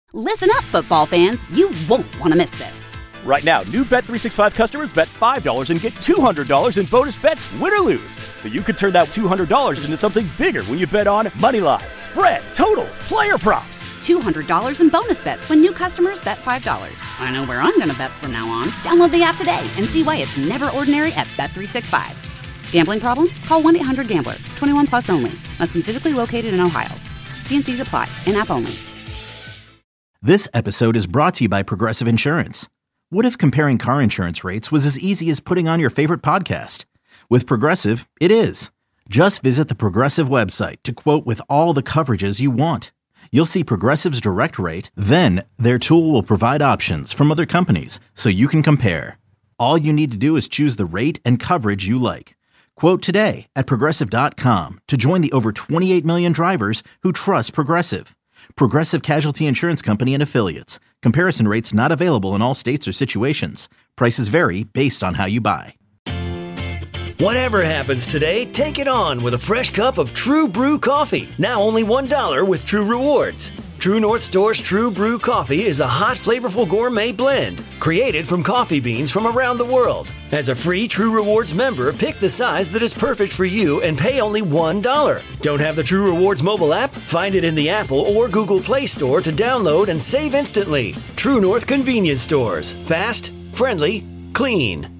Listen up, football fans. You won't want to miss this. Right now, new Bet365 customers bet $5 and get $200 in bonus bets, win or lose. So you could turn that $200 into something bigger when you bet on moneyline, spread, totals, player props. $200 in bonus bets when new customers bet $5. I know where I'm going to bet from now on. Download the app today and see why it's never ordinary at Bet365. Gambling problem? Call 1-800-GAMBLER. 21 plus only. Must be physically located in Ohio. T&Cs apply. In-app only. This episode is brought to you by Progressive Insurance. What if comparing car insurance rates was as easy as putting on your favorite podcast? With Progressive, it is. Just visit the Progressive website to quote with all the coverages you want. You'll see Progressive's direct rate, then their tool will provide options from other companies so you can compare. All you need to do is choose the rate and coverage you like. Quote today at Progressive.com to join the over 28 million drivers who trust Progressive. Progressive Casualty Insurance Company and Affiliates. Comparison rates not available in all states or situations. Prices vary based on how you buy. Whatever happens today, take it on with a fresh cup of True Brew coffee. Now only $1 with True Rewards. True North Store's True Brew coffee is a hot, flavorful gourmet blend created from coffee beans from around the world. As a free True Rewards member, pick the size that is perfect for you and pay only $1. Don't have the True Rewards mobile app? Find it in the Apple or Google Play Store to download and save instantly. True North Convenience Stores. Fast, friendly, clean.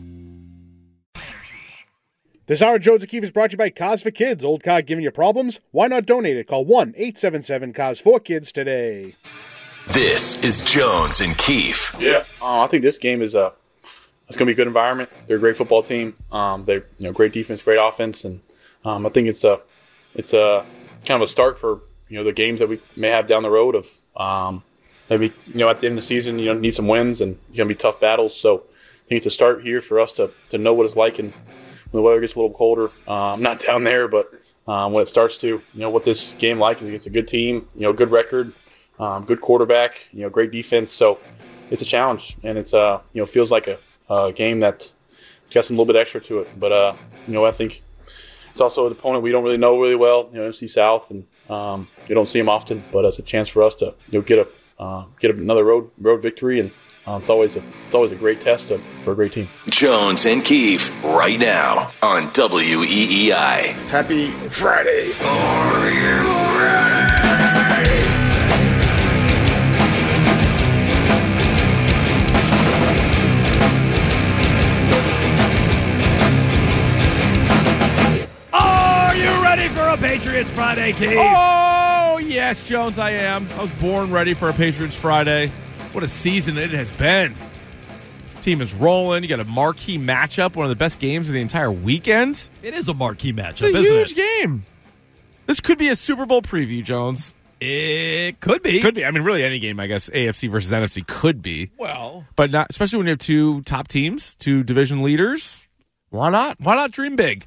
This hour of Jones and Keefe is brought to you by Cause for Kids. Old car giving you problems? Why not donate it? Call 1-877-CAUSE-4KIDS today. This is Jones and Keefe. Yeah, I think this game is it's going to be a good environment. They're a great football team. They're great defense, great offense, and I think it's a kind of a start for the games that we may have down the road of maybe at the end of the season need some wins and it's going to be tough battles. So I think it's a start here for us to know what it's like and. When the weather gets a little colder, I'm not down there, but when it starts to, what this game like is, it's a good team, good record, good quarterback, great defense. So it's a challenge, and it's feels like a game that's got some little bit extra to it. But I think it's also an opponent we don't really know really well, NFC South, and you don't see them often. But it's a chance for us to get another road victory and. It's always a great test for a great team. Jones and Keefe right now on WEEI. Happy Friday. Are you ready? Are you ready for a Patriots Friday, Keith? Oh, yes, Jones, I am. I was born ready for a Patriots Friday. What a season it has been. Team is rolling. You got a marquee matchup, one of the best games of the entire weekend. It is a marquee matchup, it's a isn't huge it? game. This could be a Super Bowl preview, Jones. It could be. Could be. I mean, really any game, I guess, AFC versus NFC could be. Well. But not, especially when you have two top teams, two division leaders. Why not? Why not dream big?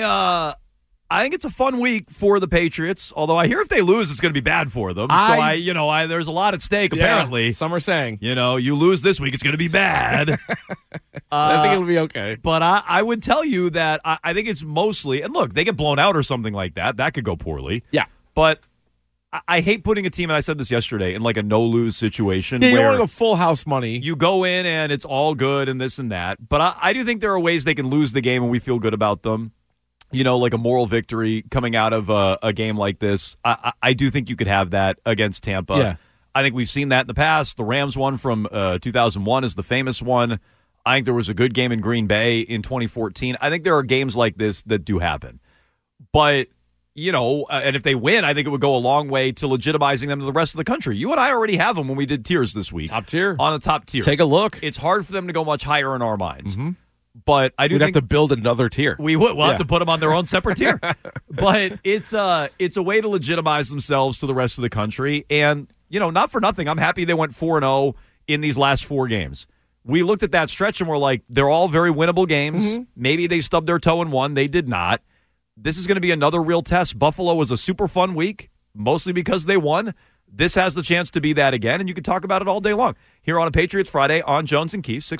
I think it's a fun week for the Patriots, although I hear if they lose, it's going to be bad for them. There's a lot at stake, apparently. Some are saying. You lose this week, it's going to be bad. I think it'll be okay. But I would tell you that I think it's mostly, and look, they get blown out or something like that. That could go poorly. Yeah. But I hate putting a team, and I said this yesterday, in like a no-lose situation. Yeah, you where don't want to go full house money. You go in and it's all good and this and that. But I do think there are ways they can lose the game and we feel good about them. Like a moral victory coming out of a game like this. I do think you could have that against Tampa. Yeah. I think we've seen that in the past. The Rams one from 2001 is the famous one. I think there was a good game in Green Bay in 2014. I think there are games like this that do happen. But, and if they win, I think it would go a long way to legitimizing them to the rest of the country. You and I already have them when we did tiers this week. Top tier. On the top tier. Take a look. It's hard for them to go much higher in our minds. Mm-hmm. But I do We'd think have to build another tier. We would. We'll have to put them on their own separate tier. But it's a way to legitimize themselves to the rest of the country. And, not for nothing, I'm happy they went 4-0 in these last 4 games. We looked at that stretch and we're like, they're all very winnable games. Mm-hmm. Maybe they stubbed their toe in one. They did not. This is going to be another real test. Buffalo was a super fun week, mostly because they won. This has the chance to be that again, and you can talk about it all day long. Here on a Patriots Friday on Jones and Keefe,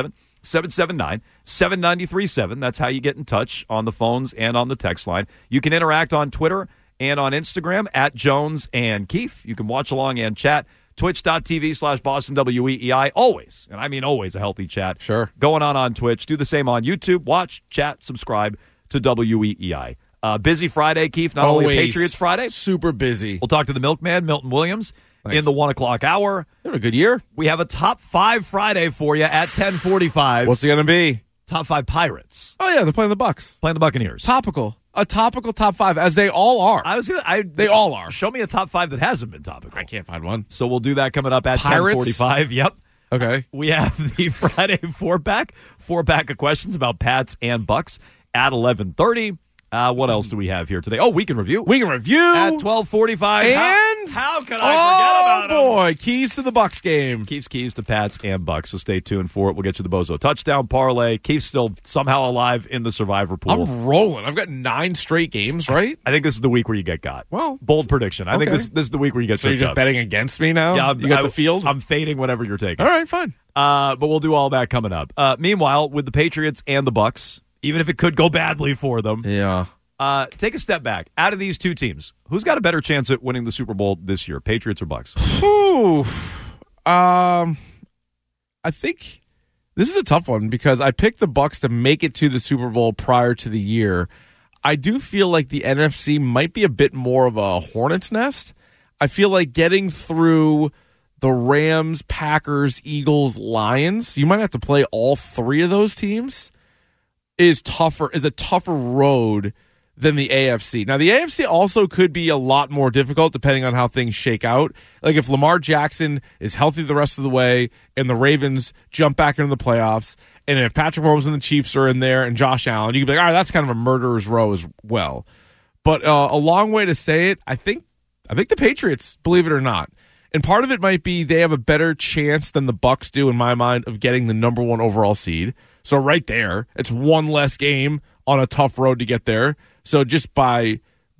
617-779-7937. That's how you get in touch on the phones and on the text line. You can interact on Twitter and on Instagram at Jones and Keefe. You can watch along and chat. twitch.tv/BostonWEEI. Always, and I mean always, a healthy chat. Sure. Going on Twitch. Do the same on YouTube. Watch, chat, subscribe to WEEI. Busy Friday, Keith. Not only a Patriots Friday. Super busy. We'll talk to the milkman, Milton Williams, in the 1 o'clock hour. Having a good year. We have a top 5 Friday for you at 10:45. What's it going to be? Top 5 Pirates. Oh, yeah, they're playing the Bucks. Playing the Buccaneers. Topical. A topical top 5, as they all are. They all are. Show me a top 5 that hasn't been topical. I can't find one. So we'll do that coming up at Pirates? 10:45. Yep. Okay. We have the Friday four-pack of questions about Pats and Bucks at 11:30. What else do we have here today? Oh, Week in Review. Week in Review. At 12:45. And how could I forget about Oh, boy. Keys to the Bucks game. Keith's keys to Pats and Bucks, so stay tuned for it. We'll get you the Bozo touchdown parlay. Keith's still somehow alive in the Survivor pool. I'm rolling. I've got 9 straight games, right? I think this is the week where you get got. Well, bold prediction. I think this is the week where you get so you're tripped just up. betting against me now? Yeah, you got the field? I'm fading whatever you're taking. All right, fine. But we'll do all that coming up. Meanwhile, with the Patriots and the Bucks, even if it could go badly for them, yeah. Take a step back. Out of these two teams, who's got a better chance at winning the Super Bowl this year, Patriots or Bucks? Ooh. I think this is a tough one because I picked the Bucks to make it to the Super Bowl prior to the year. I do feel like the NFC might be a bit more of a hornet's nest. I feel like getting through the Rams, Packers, Eagles, Lions, you might have to play all 3 of those teams, is a tougher road than the AFC. Now, the AFC also could be a lot more difficult depending on how things shake out. Like if Lamar Jackson is healthy the rest of the way and the Ravens jump back into the playoffs, and if Patrick Mahomes and the Chiefs are in there and Josh Allen, you can be like, all right, that's kind of a murderer's row as well. But a long way to say it, I think the Patriots, believe it or not. And part of it might be they have a better chance than the Bucks do, in my mind, of getting the number 1 overall seed. So right there, it's one less game on a tough road to get there. So just by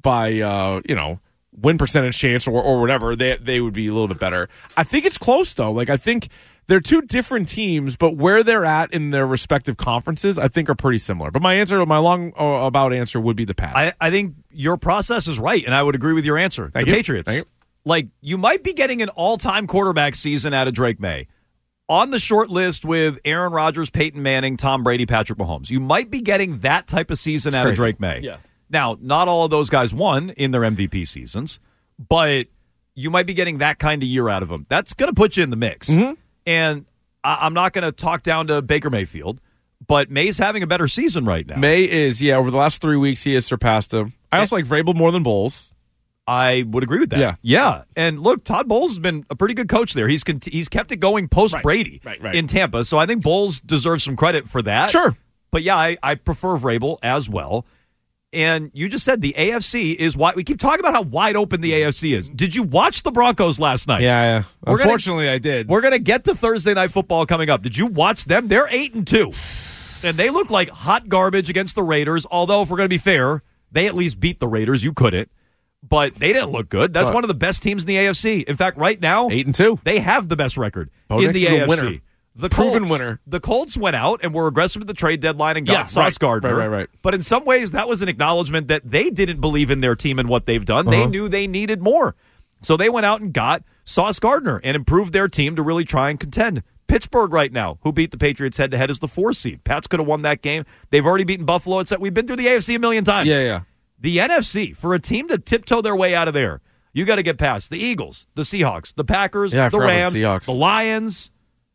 win percentage chance or whatever, they would be a little bit better. I think it's close though. Like I think they're two different teams, but where they're at in their respective conferences, I think are pretty similar. But my long about answer would be the Pats. I think your process is right, and I would agree with your answer. Thank the you. Patriots. Thank you. Like you might be getting an all-time quarterback season out of Drake May. On the short list with Aaron Rodgers, Peyton Manning, Tom Brady, Patrick Mahomes. You might be getting that type of season out of Drake May. Yeah. Now, not all of those guys won in their MVP seasons, but you might be getting that kind of year out of them. That's going to put you in the mix. Mm-hmm. And I'm not going to talk down to Baker Mayfield, but May's having a better season right now. May is, over the last 3 weeks, he has surpassed him. I also like Vrabel more than Bowles. I would agree with that. Yeah. And look, Todd Bowles has been a pretty good coach there. He's kept it going post-Brady in Tampa, so I think Bowles deserves some credit for that. Sure. But yeah, I prefer Vrabel as well. And you just said the AFC is wide. We keep talking about how wide open the AFC is. Did you watch the Broncos last night? Yeah. Unfortunately, I did. We're going to get to Thursday Night Football coming up. Did you watch them? They're 8-2. And they look like hot garbage against the Raiders, although if we're going to be fair, they at least beat the Raiders. You couldn't. But they didn't look good. That's one of the best teams in the AFC. In fact, right now, 8-2. They have the best record Bo in Nix the is a AFC. winner. The proven Colts, winner. The Colts went out and were aggressive at the trade deadline and got Sauce Gardner. Right. But in some ways, that was an acknowledgement that they didn't believe in their team and what they've done. They knew they needed more. So they went out and got Sauce Gardner and improved their team to really try and contend. Pittsburgh right now, who beat the Patriots head-to-head, is the 4 seed. Pats could have won that game. They've already beaten Buffalo. We've been through the AFC a million times. Yeah. The NFC, for a team to tiptoe their way out of there, you got to get past the Eagles, the Seahawks, the Packers, the Rams, the Lions,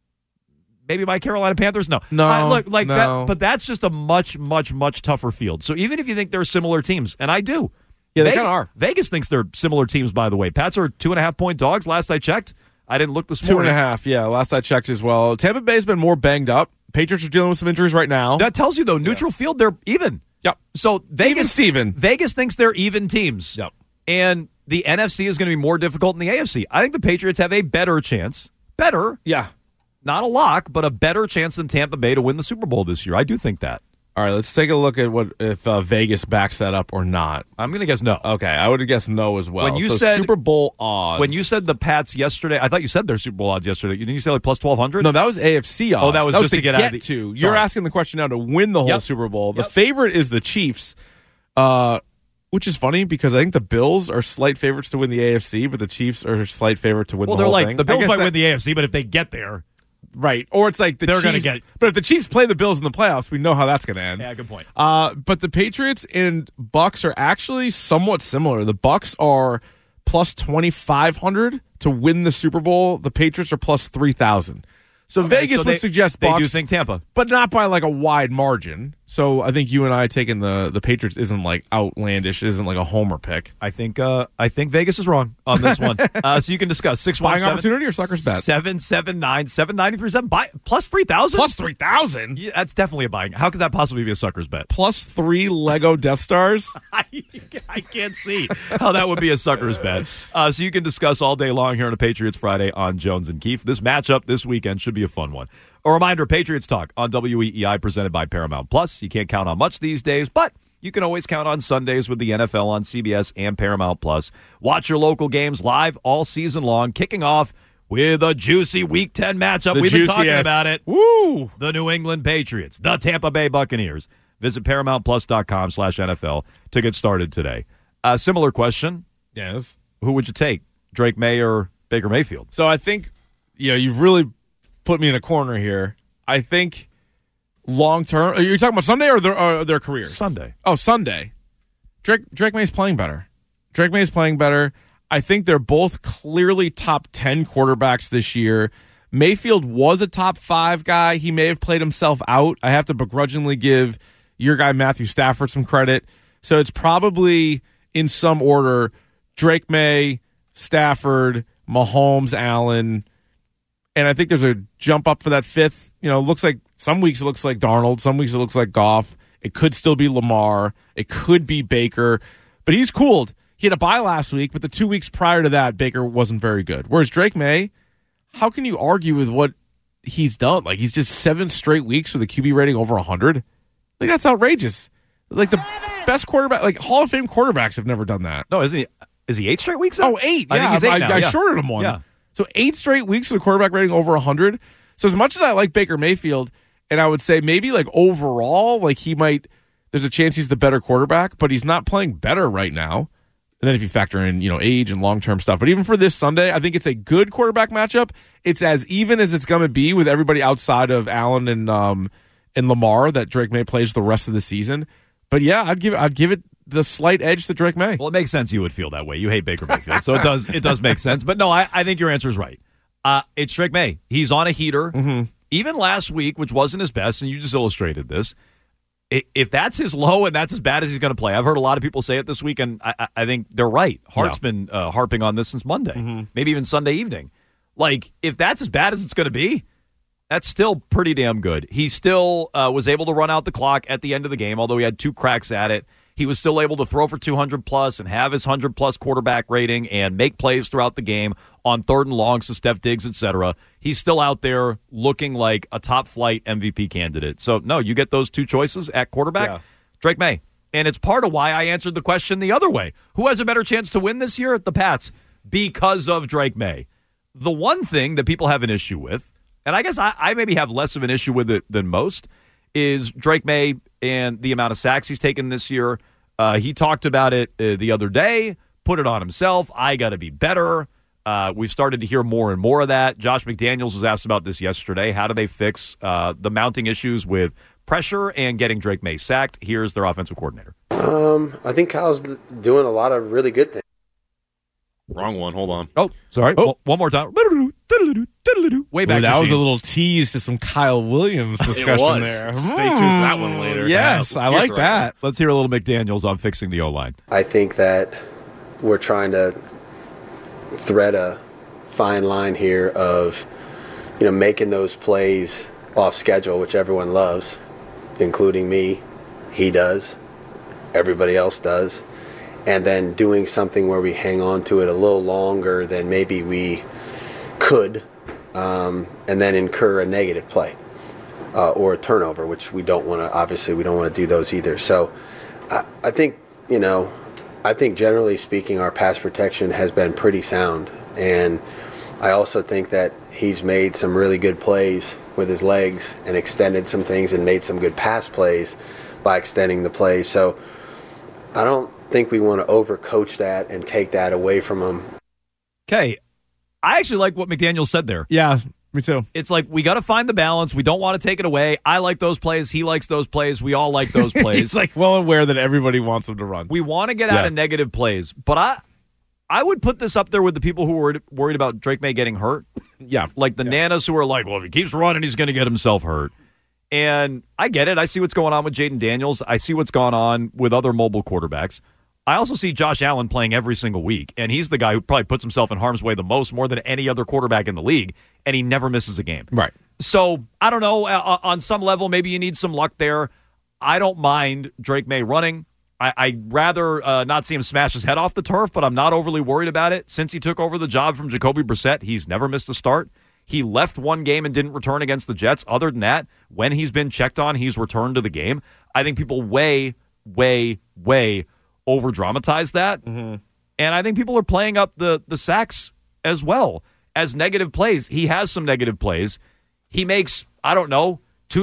maybe my Carolina Panthers. No. That, but that's just a much, much, much tougher field. So even if you think they're similar teams, and I do. Yeah, they kind of are. Vegas thinks they're similar teams, by the way. Pats are 2.5-point dogs last I checked. I didn't look this morning. 2.5, yeah. Last I checked as well. Tampa Bay's been more banged up. Patriots are dealing with some injuries right now. That tells you, though, neutral field, they're even. Yep. So Vegas, Steven. Vegas thinks they're even teams. Yep. And the NFC is going to be more difficult than the AFC. I think the Patriots have a better chance. Better. Yeah. Not a lock, but a better chance than Tampa Bay to win the Super Bowl this year. I do think that. All right, let's take a look at if Vegas backs that up or not. I'm going to guess no. Okay, I would have guessed no as well. When you said Super Bowl odds. When you said the Pats yesterday, I thought you said their Super Bowl odds yesterday. Didn't you say like plus 1,200? No, that was AFC odds. Oh, that was just to get out of the... to. You're asking the question now to win the whole Super Bowl. The favorite is the Chiefs, which which is funny because I think the Bills are slight favorites to win the AFC, but the Chiefs are slight favorite to win the whole thing. The Bills might win the AFC, but if they get there. Right. Or it's like they're going to get. But if the Chiefs play the Bills in the playoffs, we know how that's going to end. Yeah, good point. But the Patriots and Bucks are actually somewhat similar. The Bucks are plus 2,500 to win the Super Bowl. The Patriots are plus 3,000. So Vegas would suggest Bucks. They do think Tampa. But not by like a wide margin. So I think you and I taking the Patriots isn't like outlandish. It isn't like a homer pick. I think Vegas is wrong on this one. So you can discuss 617 buying opportunity or sucker's bet 779-7937 buy plus 3,000. Plus 3,000. Yeah, that's definitely a buying. How could that possibly be a sucker's bet? Plus 3 Lego Death Stars. I can't see how that would be a sucker's bet. So you can discuss all day long here on a Patriots Friday on Jones and Keefe. This matchup this weekend should be a fun one. A reminder, Patriots Talk on WEEI presented by Paramount Plus. You can't count on much these days, but you can always count on Sundays with the NFL on CBS and Paramount Plus. Watch your local games live all season long, kicking off with a juicy Week 10 matchup. We've been talking about it. Woo! The New England Patriots, the Tampa Bay Buccaneers. Visit ParamountPlus.com/NFL to get started today. Similar question. Yes. Who would you take, Drake May or Baker Mayfield? So I think, you've really put me in a corner here. I think long term. Are you talking about Sunday or their careers? Sunday. Oh, Sunday. Drake May's playing better. Drake May's playing better. I think they're both clearly top 10 quarterbacks this year. Mayfield was a top 5 guy. He may have played himself out. I have to begrudgingly give your guy Matthew Stafford some credit. So it's probably in some order: Drake May, Stafford, Mahomes, Allen. And I think there's a jump up for that 5th. Looks like some weeks it looks like Darnold. Some weeks it looks like Goff. It could still be Lamar. It could be Baker. But he's cooled. He had a bye last week, but the 2 weeks prior to that, Baker wasn't very good. Whereas Drake May, how can you argue with what he's done? Like, he's just 7 straight weeks with a QB rating over 100. Like, that's outrageous. Like, the best quarterback, like Hall of Fame quarterbacks have never done that. No, is he 8 straight weeks? Oh, 8. Yeah, I think he's 8 now. I shorted him one. Yeah. So 8 straight weeks with a quarterback rating over 100. So as much as I like Baker Mayfield, and I would say maybe like overall, like there's a chance he's the better quarterback, but he's not playing better right now. And then if you factor in, age and long-term stuff. But even for this Sunday, I think it's a good quarterback matchup. It's as even as it's going to be with everybody outside of Allen and Lamar that Drake May plays the rest of the season. But yeah, I'd give it the slight edge to Drake May. Well, it makes sense you would feel that way. You hate Baker Mayfield, so it does make sense. But no, I think your answer is right. It's Drake May. He's on a heater. Mm-hmm. Even last week, which wasn't his best, and you just illustrated this, if that's his low and that's as bad as he's going to play, I've heard a lot of people say it this week, and I think they're right. Hart's been harping on this since Monday, maybe even Sunday evening. Like, if that's as bad as it's going to be, that's still pretty damn good. He still was able to run out the clock at the end of the game, although he had 2 cracks at it. He was still able to throw for 200-plus and have his 100-plus quarterback rating and make plays throughout the game on 3rd and longs to Steph Diggs, etc. He's still out there looking like a top-flight MVP candidate. So, no, you get those 2 choices at quarterback, Drake May. And it's part of why I answered the question the other way. Who has a better chance to win this year? The Pats, because of Drake May. The one thing that people have an issue with, and I guess I maybe have less of an issue with it than most, is Drake May and the amount of sacks he's taken this year. He talked about it the other day, put it on himself. I got to be better. We've started to hear more and more of that. Josh McDaniels was asked about this yesterday. How do they fix the mounting issues with pressure and getting Drake May sacked? Here's their offensive coordinator. I think Kyle's doing a lot of really good things. Wrong one. Hold on. Oh, sorry. One more time. Way back. That was a little tease to some Kyle Williams discussion there. Stay tuned for that one later. Yes, I like that. Let's hear a little McDaniels on fixing the O-line. I think that we're trying to thread a fine line here of, making those plays off schedule, which everyone loves, including me. He does. Everybody else does. And then doing something where we hang on to it a little longer than maybe we could, and then incur a negative play or a turnover, which we don't want to. Obviously, we don't want to do those either. So, I think I think generally speaking, our pass protection has been pretty sound, and I also think that he's made some really good plays with his legs and extended some things and made some good pass plays by extending the plays. So, I don't think we want to overcoach that and take that away from them. Okay. I actually like what McDaniel said there. Yeah, me too. It's like, we got to find the balance. We don't want to take it away. I like those plays. He likes those plays. We all like those plays. He's like well aware that everybody wants him to run. We want to get out of negative plays. But I would put this up there with the people who were worried about Drake May getting hurt. Yeah. Like the nanas who are like, well, if he keeps running, he's going to get himself hurt. And I get it. I see what's going on with Jaden Daniels. I see what's gone on with other mobile quarterbacks. I also see Josh Allen playing every single week, and he's the guy who probably puts himself in harm's way the most, more than any other quarterback in the league, and he never misses a game. Right. So, I don't know. On some level, maybe you need some luck there. I don't mind Drake May running. I'd rather not see him smash his head off the turf, but I'm not overly worried about it. Since he took over the job from Jacoby Brissett, he's never missed a start. He left one game and didn't return against the Jets. Other than that, when he's been checked on, he's returned to the game. I think people way over-dramatize that. Mm-hmm. And I think people are playing up the sacks as well as negative plays. He has some negative plays. He makes, 2-1,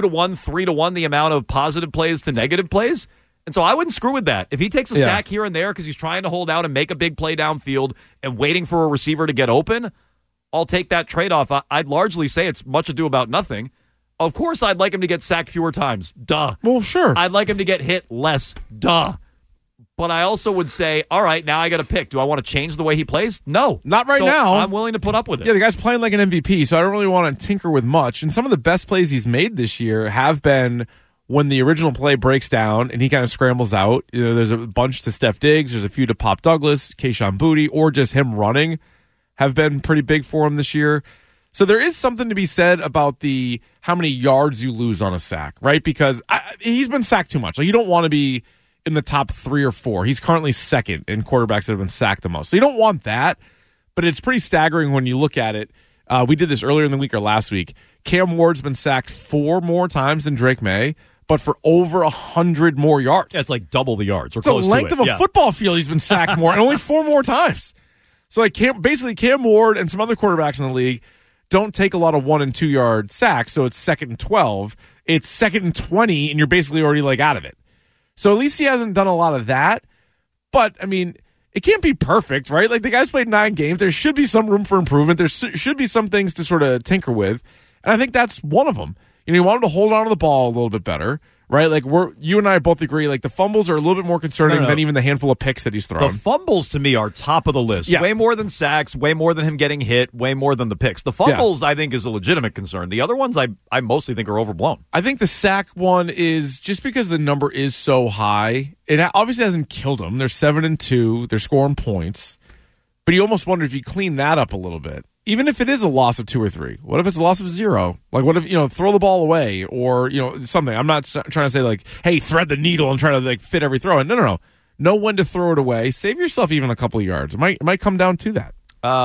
3-1 the amount of positive plays to negative plays. And so I wouldn't screw with that. If he takes a sack here and there because he's trying to hold out and make a big play downfield and waiting for a receiver to get open, I'll take that trade-off. I'd largely say it's much ado about nothing. Of course, I'd like him to get sacked fewer times. Duh. Well, sure. I'd like him to get hit less. Duh. But I also would say, all right, now I got to pick. Do I want to change the way he plays? No. Not right now. I'm willing to put up with it. Yeah, the guy's playing like an MVP, so I don't really want to tinker with much. And some of the best plays he's made this year have been when the original play breaks down and he kind of scrambles out. You know, there's a bunch to Steph Diggs, there's a few to Pop Douglas, Kayshon Boutte, or just him running have been pretty big for him this year. So there is something to be said about the how many yards you lose on a sack, right? Because he's been sacked too much. Like, you don't want to be in the top 3 or 4. He's currently second in quarterbacks that have been sacked the most. So you don't want that, but it's pretty staggering when you look at it. We did this earlier in the week or last week. Cam Ward's been sacked 4 more times than Drake May, but for over 100 more yards. Yeah, it's like double the yards or it's close to it. The length of a football field he's been sacked more, and only 4 more times. So like Cam Ward and some other quarterbacks in the league don't take a lot of 1 and 2 yard sacks, so it's 2nd and 12. It's 2nd and 20, and you're basically already like out of it. So at least he hasn't done a lot of that. But, I mean, it can't be perfect, right? Like, the guy's played 9 games. There should be some room for improvement. There should be some things to sort of tinker with. And I think that's one of them. You know, you want him to hold on to the ball a little bit better, right? Like, you and I both agree, like, the fumbles are a little bit more concerning than even the handful of picks that he's thrown. The fumbles, to me, are top of the list. Yeah. Way more than sacks, way more than him getting hit, way more than the picks. The fumbles, I think, is a legitimate concern. The other ones, I mostly think are overblown. I think the sack one is just because the number is so high, it obviously hasn't killed them. They're 7-2. They're scoring points. But you almost wonder if you clean that up a little bit. Even if it is a loss of 2 or 3, what if it's a loss of 0? Like, what if, throw the ball away or, something. I'm not trying to say, like, hey, thread the needle and try to, like, fit every throw. No. Know when to throw it away. Save yourself even a couple of yards. It might come down to that.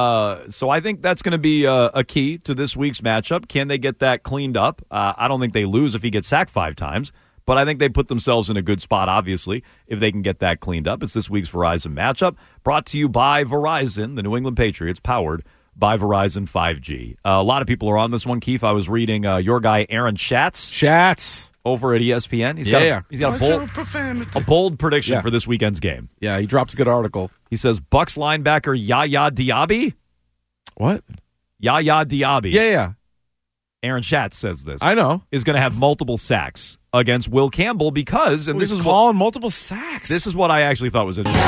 So I think that's going to be a key to this week's matchup. Can they get that cleaned up? I don't think they lose if he gets sacked 5 times, but I think they put themselves in a good spot, obviously, if they can get that cleaned up. It's this week's Verizon matchup, brought to you by Verizon, the New England Patriots, powered by Verizon 5G. A lot of people are on this one, Keith. I was reading your guy, Aaron Schatz. Over at ESPN. He's got a bold prediction for this weekend's game. Yeah, he dropped a good article. He says Bucs linebacker Yaya Diaby. What? Yaya Diaby. Yeah. Aaron Schatz says this. I know. Is going to have multiple sacks against Will Campbell because, and this is calling multiple sacks. This is what I actually thought was interesting.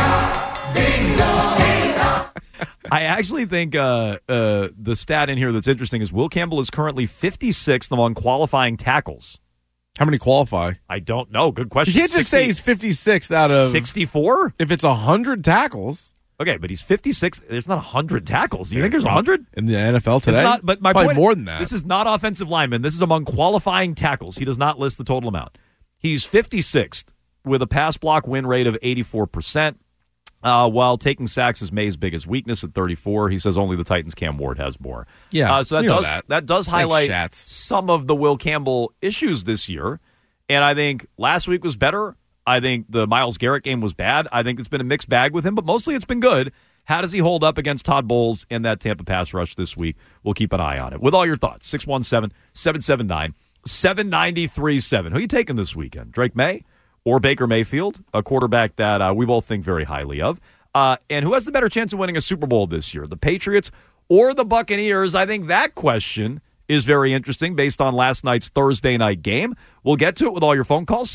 I actually think the stat in here that's interesting is Will Campbell is currently 56th among qualifying tackles. How many qualify? I don't know. Good question. You can't just say he's 56th out of 64? If it's 100 tackles. Okay, but he's 56th. There's not 100 tackles. Do you think there's 100? In the NFL today? It's not, but my Probably point, more than that. This is not offensive linemen. This is among qualifying tackles. He does not list the total amount. He's 56th with a pass block win rate of 84%. While taking sacks is May's biggest weakness at 34. He says only the Titans' Cam Ward has more. Yeah, so that does highlight some of the Will Campbell issues this year. And I think last week was better. I think the Myles Garrett game was bad. I think it's been a mixed bag with him, but mostly it's been good. How does he hold up against Todd Bowles and that Tampa pass rush this week? We'll keep an eye on it. With all your thoughts, 617-779-7937. Who are you taking this weekend? Drake May or Baker Mayfield, a quarterback that we both think very highly of. And who has the better chance of winning a Super Bowl this year, the Patriots or the Buccaneers? I think that question is very interesting based on last night's Thursday night game. We'll get to it with all your phone calls,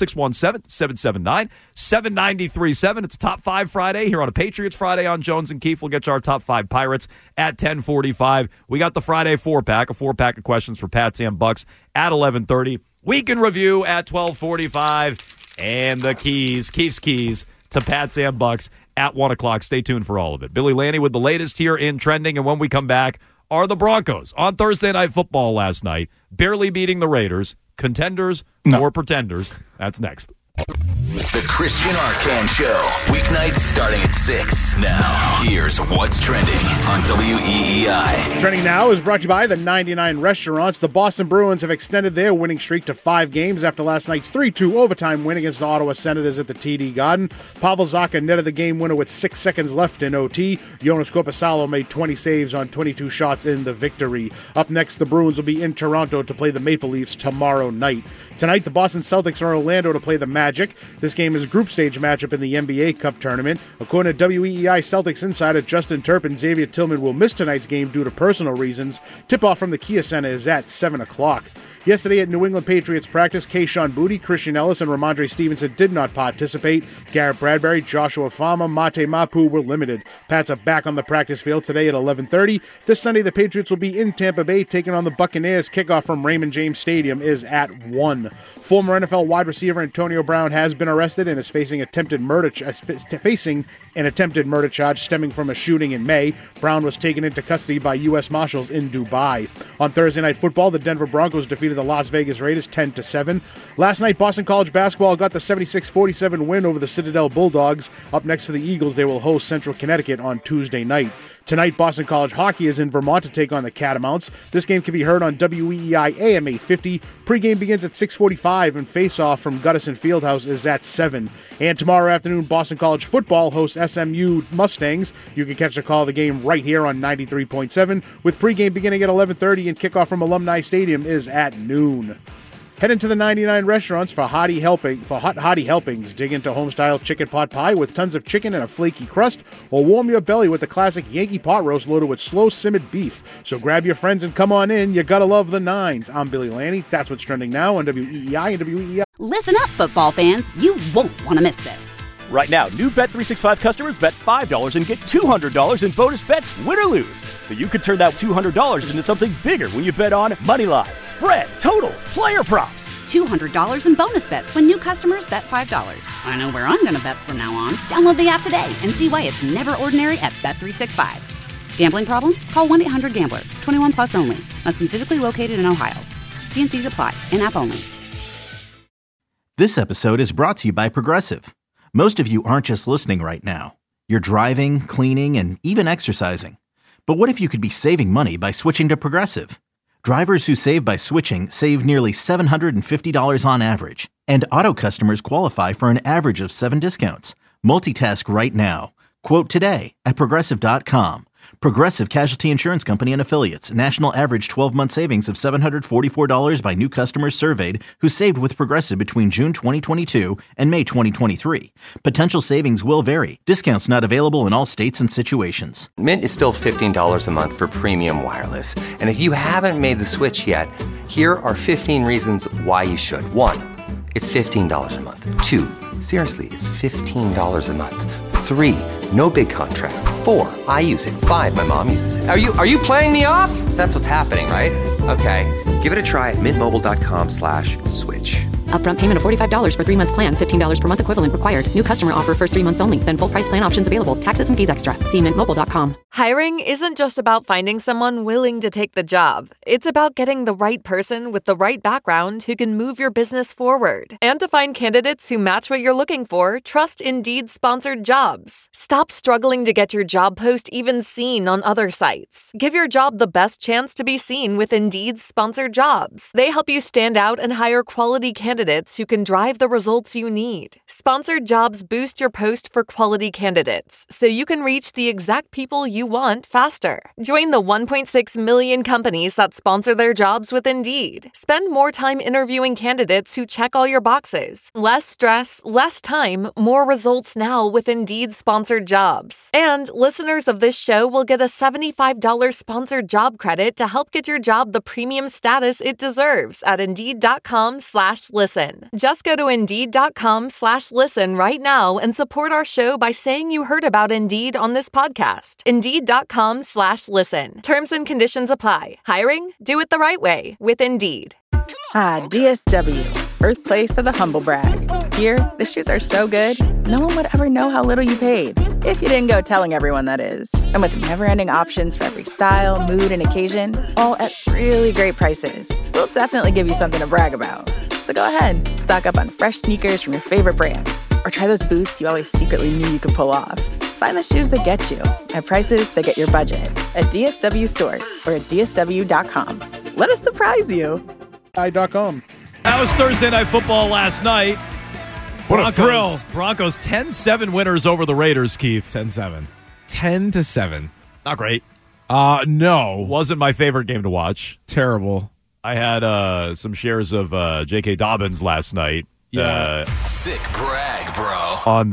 617-779-7937. It's Top 5 Friday here on a Patriots Friday on Jones and Keefe. We'll get you our Top 5 Pirates at 10:45. We got the Friday 4-pack, a 4-pack of questions for Pats and Bucks at 11:30. Week in review at 12:45. And the Keefe's keys to Pats and Bucks at 1 o'clock. Stay tuned for all of it. Billy Lanny with the latest here in trending. And when we come back, are the Broncos on Thursday Night Football last night, barely beating the Raiders, contenders or pretenders? That's next. The Christian Arcand Show, weeknights starting at 6. Now, here's what's trending on WEEI. Trending now is brought to you by the 99 Restaurants. The Boston Bruins have extended their winning streak to 5 games after last night's 3-2 overtime win against the Ottawa Senators at the TD Garden. Pavel Zacha netted the game winner with 6 seconds left in OT. Jonas Korpisalo made 20 saves on 22 shots in the victory. Up next, the Bruins will be in Toronto to play the Maple Leafs tomorrow night. Tonight, the Boston Celtics are in Orlando to play the Magic. This game is a group stage matchup in the NBA Cup tournament. According to WEEI Celtics insider Justin Turpin, Xavier Tillman will miss tonight's game due to personal reasons. Tip-off from the Kia Center is at 7 o'clock. Yesterday at New England Patriots practice, Kayshon Boutte, Christian Ellis, and Ramondre Stevenson did not participate. Garrett Bradbury, Joshua Fama, Mate Mapu were limited. Pats are back on the practice field today at 11:30. This Sunday, the Patriots will be in Tampa Bay taking on the Buccaneers. Kickoff from Raymond James Stadium is at 1. Former NFL wide receiver Antonio Brown has been arrested and is facing an attempted murder charge stemming from a shooting in May. Brown was taken into custody by U.S. Marshals in Dubai. On Thursday Night Football, the Denver Broncos defeated the Las Vegas Raiders 10-7. Last night, Boston College basketball got the 76-47 win over the Citadel Bulldogs. Up next for the Eagles, they will host Central Connecticut on Tuesday night. Tonight, Boston College hockey is in Vermont to take on the Catamounts. This game can be heard on WEEI AM 850. Pregame begins at 6:45, and face-off from Guttison Fieldhouse is at 7. And tomorrow afternoon, Boston College football hosts SMU Mustangs. You can catch the call of the game right here on 93.7, with pregame beginning at 11:30 and kickoff from Alumni Stadium is at noon. Head into the 99 Restaurants for hot hearty helpings. Dig into home-style chicken pot pie with tons of chicken and a flaky crust, or warm your belly with the classic Yankee pot roast loaded with slow-simmered beef. So grab your friends and come on in. You gotta love the nines. I'm Billy Lanny. That's what's trending now on WEEI and WEEI. Listen up, football fans. You won't want to miss this. Right now, new Bet365 customers bet $5 and get $200 in bonus bets, win or lose. So you could turn that $200 into something bigger when you bet on moneyline, spread, totals, player props. $200 in bonus bets when new customers bet $5. I know where I'm going to bet from now on. Download the app today and see why it's never ordinary at Bet365. Gambling problem? Call 1-800-GAMBLER. 21 plus only. Must be physically located in Ohio. T&Cs apply. In-app only. This episode is brought to you by Progressive. Most of you aren't just listening right now. You're driving, cleaning, and even exercising. But what if you could be saving money by switching to Progressive? Drivers who save by switching save nearly $750 on average. And auto customers qualify for an average of 7 discounts. Multitask right now. Quote today at Progressive.com. Progressive Casualty Insurance Company and Affiliates. National average 12-month savings of $744 by new customers surveyed who saved with Progressive between June 2022 and May 2023. Potential savings will vary. Discounts not available in all states and situations. Mint is still $15 a month for premium wireless. And if you haven't made the switch yet, here are 15 reasons why you should. 1, it's $15 a month. 2, seriously, it's $15 a month. 3, no big contrast. 4, I use it. 5, my mom uses it. Are you playing me off? That's what's happening, right? Okay, give it a try at mintmobile.com/switch. Upfront payment of $45 for 3-month plan. $15 per month equivalent required. New customer offer first 3 months only. Then full price plan options available. Taxes and fees extra. See mintmobile.com. Hiring isn't just about finding someone willing to take the job. It's about getting the right person with the right background who can move your business forward. And to find candidates who match what you're looking for, trust Indeed sponsored jobs. Stop struggling to get your job post even seen on other sites. Give your job the best chance to be seen with Indeed sponsored jobs. They help you stand out and hire quality candidates candidates who can drive the results you need. Sponsored jobs boost your post for quality candidates, so you can reach the exact people you want faster. Join the 1.6 million companies that sponsor their jobs with Indeed. Spend more time interviewing candidates who check all your boxes. Less stress, less time, more results now with Indeed sponsored jobs. And listeners of this show will get a $75 sponsored job credit to help get your job the premium status it deserves at Indeed.com/listen. Just go to Indeed.com/listen right now and support our show by saying you heard about Indeed on this podcast. Indeed.com/listen. Terms and conditions apply. Hiring? Do it the right way with Indeed. Ah, DSW, birthplace of the humble brag. Here, the shoes are so good, no one would ever know how little you paid. If you didn't go telling everyone, that is. And with never-ending options for every style, mood, and occasion, all at really great prices, we'll definitely give you something to brag about. So go ahead, stock up on fresh sneakers from your favorite brands, or try those boots you always secretly knew you could pull off. Find the shoes that get you at prices that get your budget at DSW stores or at DSW.com. Let us surprise you. .com. That was Thursday Night Football last night. What a thrill. Broncos 10-7 winners over the Raiders, Keith. 10-7. 10-7. Not great. No. Wasn't my favorite game to watch. Terrible. I had some shares of J.K. Dobbins last night. Yeah. Sick brag, bro. On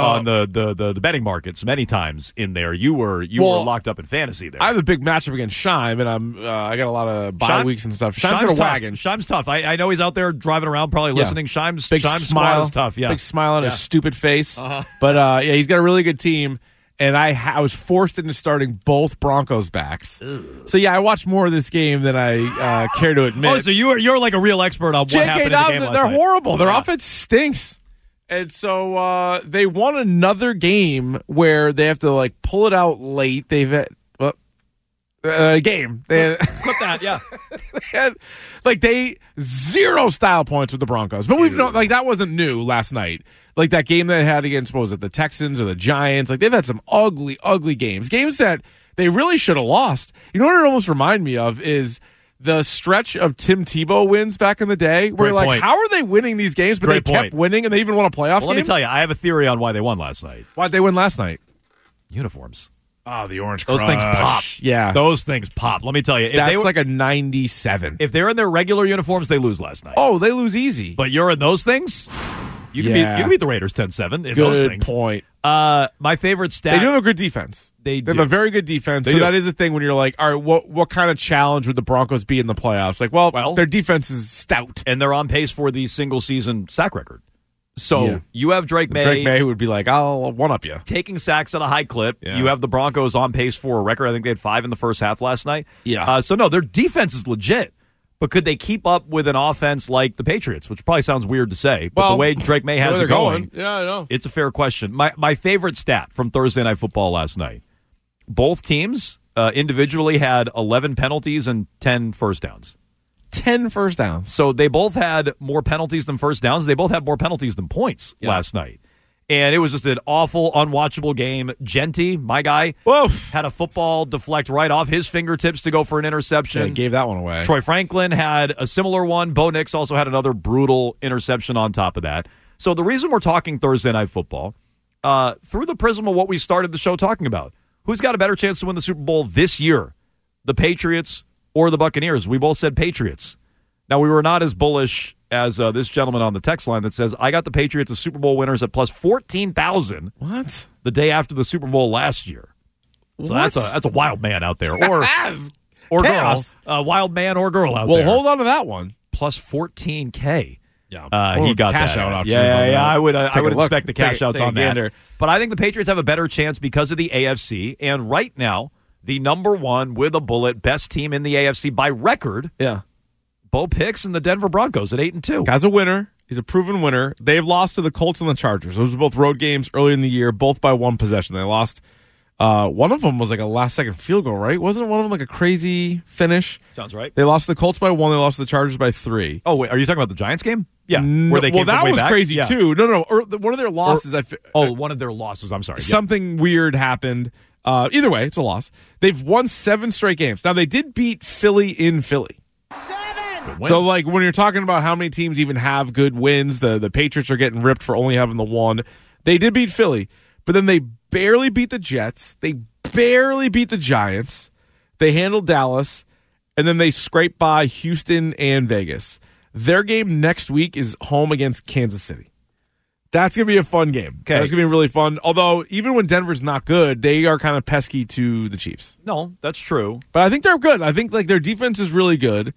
the betting markets many times in there. You were locked up in fantasy there. I have a big matchup against Shime, and I got a lot of bye weeks and stuff. Shime's in a wagon. Shime's tough. I know he's out there driving around, probably listening. Shime's smile is tough. Yeah, big smile on his stupid face. But he's got a really good team. And I was forced into starting both Broncos backs. Ugh. So, I watched more of this game than I care to admit. Oh, so you're like a real expert on what happened in the game last they're night. horrible. Their offense stinks. And so they won another game where they have to, pull it out late. They've had game. Clip that, yeah. They zero style points with the Broncos. But we've known, that wasn't new last night. That game they had against, what was it, the Texans or the Giants? They've had some ugly, ugly games. Games that they really should have lost. You know what it almost reminded me of is the stretch of Tim Tebow wins back in the day. Where how are they winning these games? But they kept winning, and they even won a playoff game? Let me tell you, I have a theory on why they won last night. Why'd they win last night? Uniforms. Oh, the Orange Crush. Those things pop. Yeah. Those things pop. Let me tell you. That's like a 97. If they're in their regular uniforms, they lose last night. Oh, they lose easy. But you're in those things? You can beat the Raiders 10-7 in those things. Good point. My favorite stat. They do have a good defense. They have a very good defense. So that is the thing when you're like, all right, what kind of challenge would the Broncos be in the playoffs? Well, their defense is stout. And they're on pace for the single-season sack record. So you have Drake May. Drake May would be like, I'll one-up you. Taking sacks at a high clip. Yeah. You have the Broncos on pace for a record. I think they had 5 in the first half last night. Yeah. So, no, their defense is legit. But could they keep up with an offense like the Patriots, which probably sounds weird to say, but the way Drake May has it going, yeah, I know. It's a fair question. My favorite stat from Thursday Night Football last night, both teams individually had 11 penalties and 10 first downs. 10 first downs. So they both had more penalties than first downs. They both had more penalties than points last night. And it was just an awful, unwatchable game. Genty, my guy, had a football deflect right off his fingertips to go for an interception. Yeah, gave that one away. Troy Franklin had a similar one. Bo Nix also had another brutal interception on top of that. So the reason we're talking Thursday Night Football, through the prism of what we started the show talking about, who's got a better chance to win the Super Bowl this year, the Patriots or the Buccaneers? We both said Patriots. Now, we were not as bullish as this gentleman on the text line that says, I got the Patriots as Super Bowl winners at plus 14,000. What? The day after the Super Bowl last year. So that's a wild man out there. Or girl. Wild man or girl out there. Well, hold on to that one. Plus 14K. Yeah. He got cash that. out options. Yeah. I would expect the cash outs on that. Gander. But I think the Patriots have a better chance because of the AFC. And right now, the number one with a bullet, best team in the AFC by record. Yeah. Bo Picks and the Denver Broncos at 8-2. Guy's a winner. He's a proven winner. They've lost to the Colts and the Chargers. Those were both road games early in the year, both by one possession. They lost. One of them was like a last-second field goal, right? Wasn't one of them like a crazy finish? Sounds right. They lost to the Colts by 1. They lost to the Chargers by 3. Oh, wait. Are you talking about the Giants game? Yeah. Where they came that was back? Crazy, too. No. One of their losses. One of their losses. I'm sorry. Something weird happened. Either way, it's a loss. They've won 7 straight games. Now, they did beat Philly in Philly. 7! Good win. So, like, when you're talking about how many teams even have good wins, the Patriots are getting ripped for only having the one. They did beat Philly, but then they barely beat the Jets. They barely beat the Giants. They handled Dallas, and then they scraped by Houston and Vegas. Their game next week is home against Kansas City. That's going to be a fun game. Okay. That's going to be really fun. Although, even when Denver's not good, they are kind of pesky to the Chiefs. No, that's true. But I think they're good. I think like their defense is really good,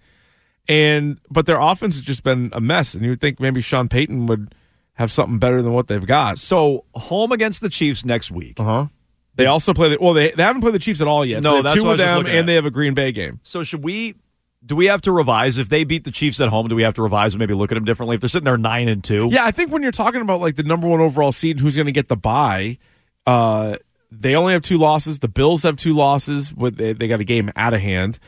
but their offense has just been a mess. And you would think maybe Sean Payton would have something better than what they've got. So, home against the Chiefs next week. Uh-huh. They also play they haven't played the Chiefs at all yet. No, so they have that's two what I of was just them, looking at. and they have a Green Bay game. So do we have to revise? If they beat the Chiefs at home, do we have to revise and maybe look at them differently? If they're sitting there 9-2? Yeah, I think when you're talking about like the number one overall seed and who's going to get the bye, they only have 2 losses. The Bills have 2 losses. They got a game out of hand,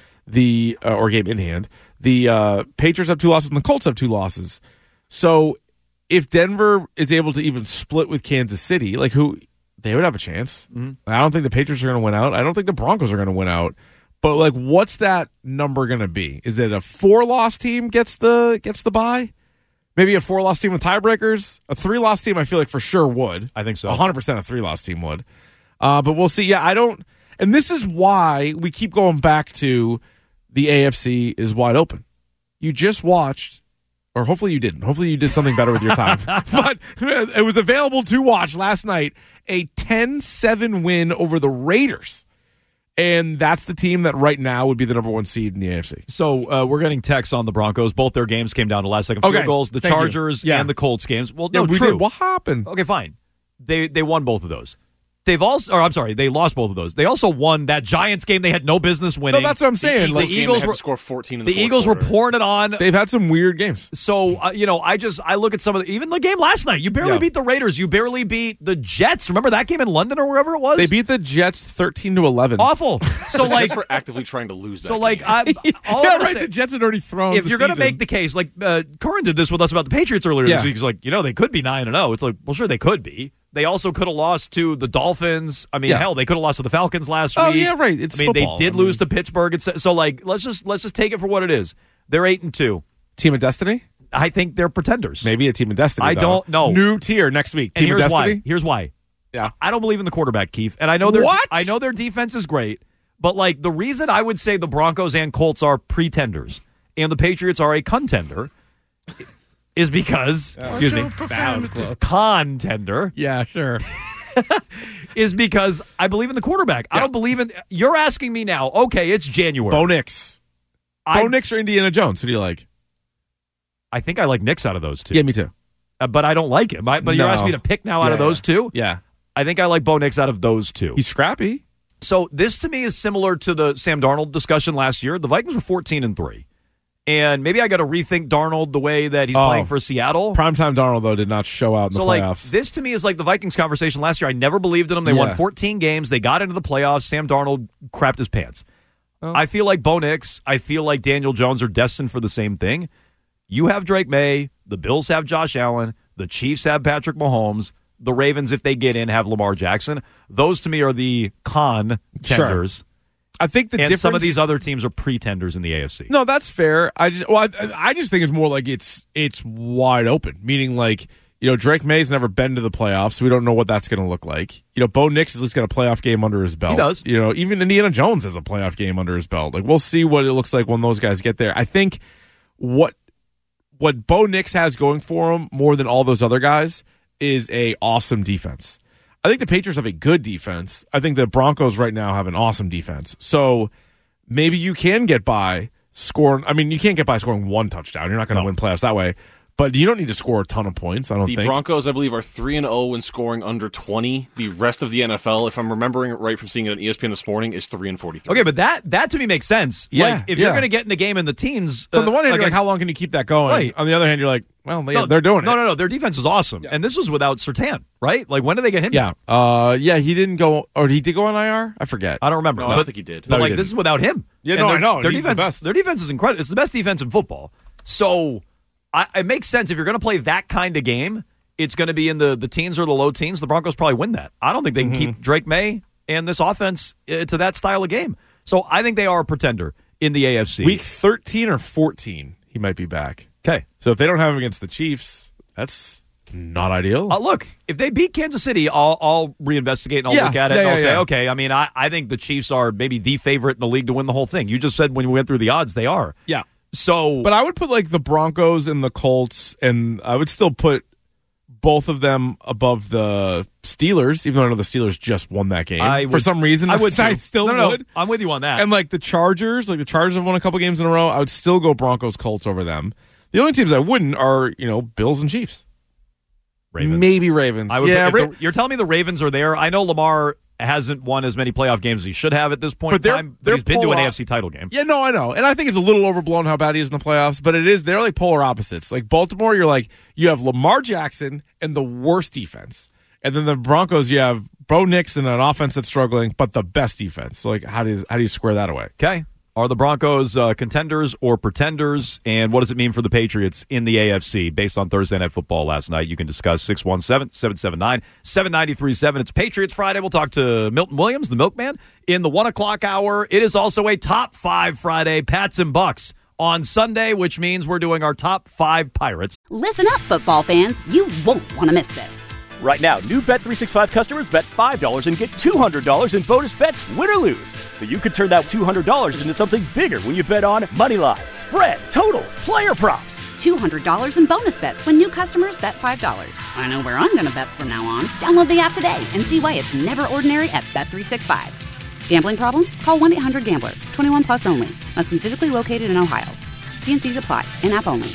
or game in hand. The Patriots have 2 losses, and the Colts have 2 losses. So if Denver is able to even split with Kansas City, like they would have a chance. Mm-hmm. I don't think the Patriots are going to win out. I don't think the Broncos are going to win out. But like, what's that number going to be? Is it a 4-loss team gets the bye? Maybe a 4-loss team with tiebreakers? A 3-loss team, I feel like for sure would. I think so. 100% a 3-loss team would. But we'll see. Yeah, I don't. And this is why we keep going back to the AFC is wide open. You just watched. Or hopefully you didn't. Hopefully you did something better with your time. But it was available to watch last night. A 10-7 win over the Raiders. And that's the team that right now would be the number 1 seed in the AFC. So we're getting texts on the Broncos. Both their games came down to last-second field goals. The Chargers and the Colts games. Well, no, true. What happened? Okay, fine. They won both of those. They lost both of those. They also won that Giants game they had no business winning. No, that's what I'm saying. The Eagles had to score 14 in the Eagles were pouring it on. They've had some weird games. So, I look at some of even the game last night. You barely beat the Raiders. You barely beat the Jets. Remember that game in London or wherever it was? They beat the Jets 13-11. Awful. So, the Jets were actively trying to lose that So, game. The Jets had already thrown if you're going to make the case, like Curran did this with us about the Patriots earlier this week. He's like, they could be 9-0. It's like, well, sure, they could be. They also could have lost to the Dolphins. I mean, hell, they could have lost to the Falcons last week. Oh, yeah, right. It's football. They did lose to Pittsburgh. So, like, let's just take it for what it is. They're 8-2. Team of Destiny? I think they're pretenders. Maybe a Team of Destiny. I don't know. New tier next week. And Team of Destiny? Here's why. Yeah. I don't believe in the quarterback, Keith. And I know their defense is great. But, like, the reason I would say the Broncos and Colts are pretenders and the Patriots are a contender is because, excuse me, contender. Yeah, sure. is because I believe in the quarterback. I don't believe in. You're asking me now. Okay, it's January. Bo Nix. Bo Nix or Indiana Jones? Who do you like? I think I like Nix out of those two. Yeah, me too. But I don't like him. But you're asking me to pick now out of those two? Yeah. I think I like Bo Nix out of those two. He's scrappy. So this to me is similar to the Sam Darnold discussion last year. The Vikings were 14-3. And maybe I got to rethink Darnold the way that he's playing for Seattle. Primetime Darnold, though, did not show out in the playoffs. Like, this to me is like the Vikings conversation last year. I never believed in them. They won 14 games. They got into the playoffs. Sam Darnold crapped his pants. Oh. I feel like Bo Nix, I feel like Daniel Jones are destined for the same thing. You have Drake May. The Bills have Josh Allen. The Chiefs have Patrick Mahomes. The Ravens, if they get in, have Lamar Jackson. Those, to me, are the contenders. Sure. I think some of these other teams are pretenders in the AFC. No, that's fair. I just think it's more like it's wide open. Meaning, like, Drake May's never been to the playoffs, so we don't know what that's going to look like. Bo Nix has at least got a playoff game under his belt. He does. Even Indiana Jones has a playoff game under his belt. Like, we'll see what it looks like when those guys get there. I think what Bo Nix has going for him more than all those other guys is a awesome defense. I think the Patriots have a good defense. I think the Broncos right now have an awesome defense. So maybe you can get by scoring. I mean, you can't get by scoring one touchdown. You're not going to win playoffs that way. But you don't need to score a ton of points, I don't think. The Broncos, I believe, are 3-0 when scoring under 20. The rest of the NFL, if I'm remembering it right from seeing it on ESPN this morning, is 3-43. Okay, but that to me makes sense. Yeah, like, if you're going to get in the game in the teens... So on the one hand, you're like, how long can you keep that going? Right. On the other hand, you're like, well, they're doing it. No. Their defense is awesome. Yeah. And this was without Surtain, right? Like, when did they get him? Yeah. He didn't go... Or he did go on IR? I forget. I don't remember. No, I don't think he did. But, this is without him. Yeah, I know. Their He's defense, the best. Their defense is incredible. It's the best defense in football. So... it makes sense. If you're going to play that kind of game, it's going to be in the teens or the low teens. The Broncos probably win that. I don't think they can keep Drake May and this offense to that style of game. So I think they are a pretender in the AFC. Week 13 or 14 he might be back. Okay. So if they don't have him against the Chiefs, that's not ideal. Look, if they beat Kansas City, I'll reinvestigate and I'll look at it and I'll say, okay, I mean, I think the Chiefs are maybe the favorite in the league to win the whole thing. You just said when we went through the odds, they are. Yeah. So, but I would put like the Broncos and the Colts, and I would still put both of them above the Steelers, even though I know the Steelers just won that game. For some reason, I would too. I still would. I'm the you on that. And like the Chargers have won a couple games in a row. I would still go Broncos, Colts over them. The only teams I wouldn't are, Bills and Chiefs. Ravens. Maybe Ravens. You're telling me the Ravens are there. I know Lamar hasn't won as many playoff games as he should have at this point in time, but he's been to an AFC title game. Yeah, no, I know. And I think it's a little overblown how bad he is in the playoffs, but they're like polar opposites. Like Baltimore, you have Lamar Jackson and the worst defense. And then the Broncos, you have Bo Nix and an offense that's struggling, but the best defense. So how do you square that away? Okay. Are the Broncos contenders or pretenders? And what does it mean for the Patriots in the AFC based on Thursday Night Football last night? You can discuss 617-779-7937. It's Patriots Friday. We'll talk to Milton Williams, the Milkman, in the 1 o'clock hour. It is also a Top 5 Friday, Pats and Bucks on Sunday, which means we're doing our Top 5 Pirates. Listen up, football fans. You won't want to miss this. Right now, new Bet365 customers bet $5 and get $200 in bonus bets, win or lose. So you could turn that $200 into something bigger when you bet on Moneyline, spread, totals, player props. $200 in bonus bets when new customers bet $5. I know where I'm going to bet from now on. Download the app today and see why it's never ordinary at Bet365. Gambling problem? Call 1-800-GAMBLER. 21 plus only. Must be physically located in Ohio. T&Cs apply. In-app only.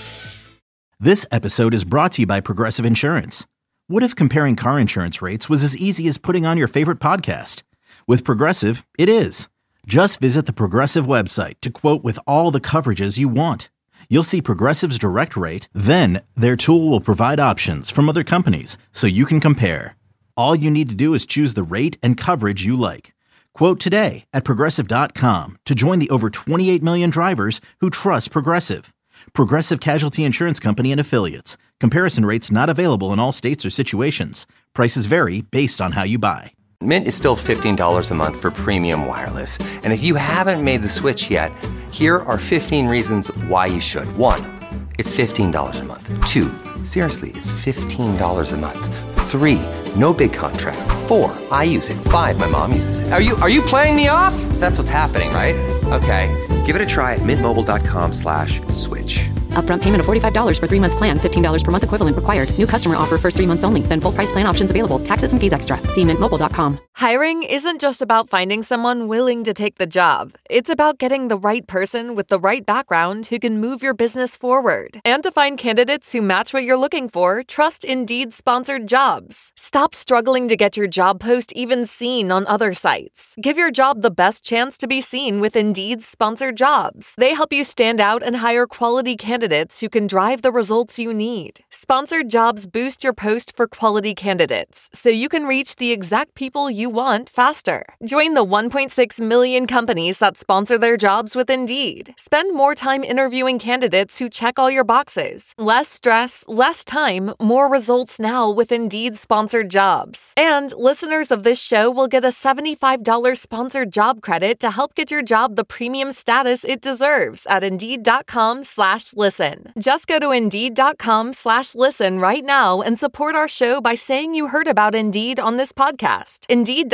This episode is brought to you by Progressive Insurance. What if comparing car insurance rates was as easy as putting on your favorite podcast? With Progressive, it is. Just visit the Progressive website to quote with all the coverages you want. You'll see Progressive's direct rate, then their tool will provide options from other companies so you can compare. All you need to do is choose the rate and coverage you like. Quote today at Progressive.com to join the over 28 million drivers who trust Progressive. Progressive Casualty Insurance Company and Affiliates. Comparison rates not available in all states or situations. Prices vary based on how you buy. Mint is still $15 a month for premium wireless. And if you haven't made the switch yet, here are 15 reasons why you should. 1, it's $15 a month. 2, seriously, it's $15 a month. 3, no big contrast. 4, I use it. 5, my mom uses it. Are you playing me off? That's what's happening, right? Okay, give it a try at mintmobile.com/switch. Upfront payment of $45 for 3-month plan. $15 per month equivalent required. New customer offer first 3 months only. Then full price plan options available. Taxes and fees extra. See mintmobile.com. Hiring isn't just about finding someone willing to take the job. It's about getting the right person with the right background who can move your business forward. And to find candidates who match what you're looking for, trust Indeed sponsored jobs. Stop struggling to get your job post even seen on other sites. Give your job the best chance to be seen with Indeed sponsored jobs. They help you stand out and hire quality candidates who can drive the results you need. Sponsored jobs boost your post for quality candidates, so you can reach the exact people you want faster. Join the 1.6 million companies that sponsor their jobs with Indeed. Spend more time interviewing candidates who check all your boxes. Less stress, less time, more results now with Indeed sponsored jobs. And listeners of this show will get a $75 sponsored job credit to help get your job the premium status it deserves at Indeed.com/listen. Just go to Indeed.com/listen right now and support our show by saying you heard about Indeed on this podcast.